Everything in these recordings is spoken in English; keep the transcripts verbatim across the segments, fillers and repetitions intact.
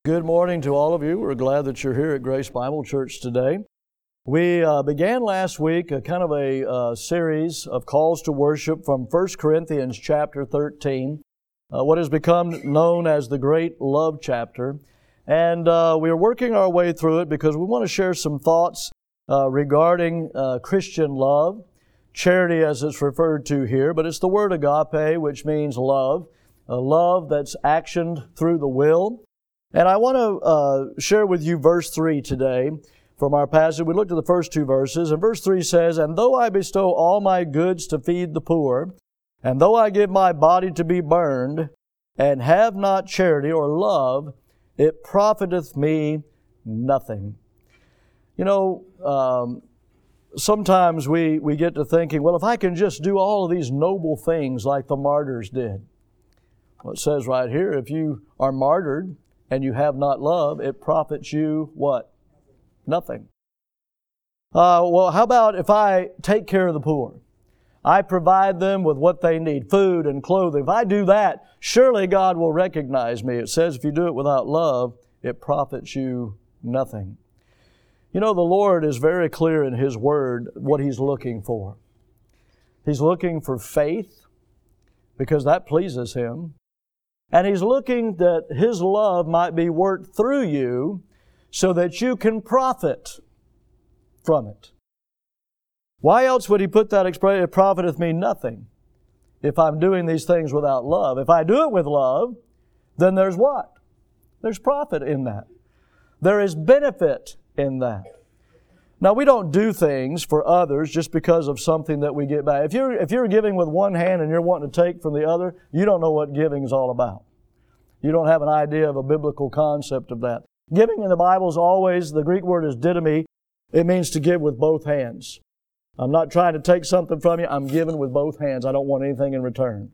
Good morning to all of you. We're glad that you're here at Grace Bible Church today. We uh, began last week a kind of a uh, series of calls to worship from First Corinthians chapter thirteen, uh, what has become known as the Great Love Chapter. And uh, we are working our way through it because we want to share some thoughts uh, regarding uh, Christian love, charity as it's referred to here, but it's the word agape, which means love, a love that's actioned through the will. And I want to uh, share with you verse three today from our passage. We looked at the first two verses, and verse three says, "And though I bestow all my goods to feed the poor, and though I give my body to be burned, and have not charity or love, it profiteth me nothing." You know, um, sometimes we, we get to thinking, well, if I can just do all of these noble things like the martyrs did. Well, it says right here, if you are martyred, and you have not love, it profits you what? Nothing. Uh, well, how about if I take care of the poor? I provide them with what they need, food and clothing. If I do that, surely God will recognize me. It says if you do it without love, it profits you nothing. You know, the Lord is very clear in His Word what He's looking for. He's looking for faith because that pleases Him. And He's looking that His love might be worked through you so that you can profit from it. Why else would He put that expression, "It profiteth me nothing," if I'm doing these things without love? If I do it with love, then there's what? There's profit in that. There is benefit in that. Now, we don't do things for others just because of something that we get back. If you're, if you're giving with one hand and you're wanting to take from the other, you don't know what giving is all about. You don't have an idea of a biblical concept of that. Giving in the Bible is always, the Greek word is didomi. It means to give with both hands. I'm not trying to take something from you. I'm giving with both hands. I don't want anything in return.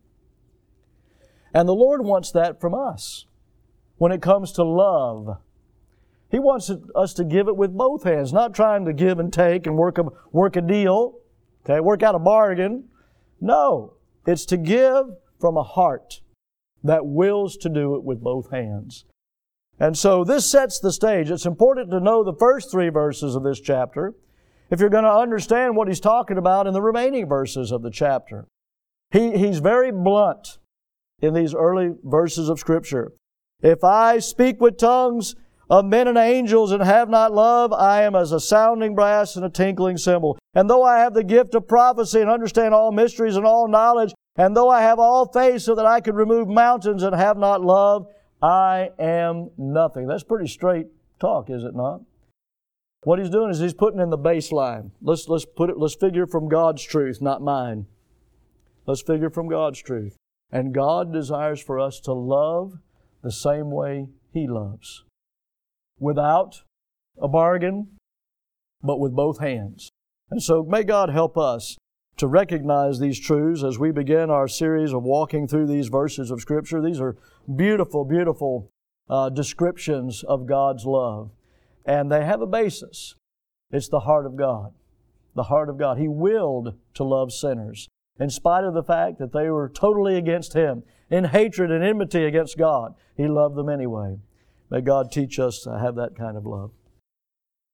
And the Lord wants that from us when it comes to love. He wants us to give it with both hands, not trying to give and take and work a, work a deal, okay, work out a bargain. No, it's to give from a heart that wills to do it with both hands. And so this sets the stage. It's important to know the first three verses of this chapter if you're going to understand what he's talking about in the remaining verses of the chapter. He, he's very blunt in these early verses of Scripture. If I speak with tongues of men and angels and have not love, I am as a sounding brass and a tinkling cymbal. And though I have the gift of prophecy and understand all mysteries and all knowledge, and though I have all faith so that I could remove mountains and have not love, I am nothing. That's pretty straight talk, is it not? What he's doing is he's putting in the baseline. Let's, let's put it, let's figure from God's truth, not mine. Let's figure from God's truth. And God desires for us to love the same way He loves. Without a bargain, but with both hands. And so may God help us to recognize these truths as we begin our series of walking through these verses of Scripture. These are beautiful, beautiful uh, descriptions of God's love. And they have a basis. It's the heart of God. The heart of God. He willed to love sinners in spite of the fact that they were totally against Him, in hatred and enmity against God. He loved them anyway. May God teach us to have that kind of love.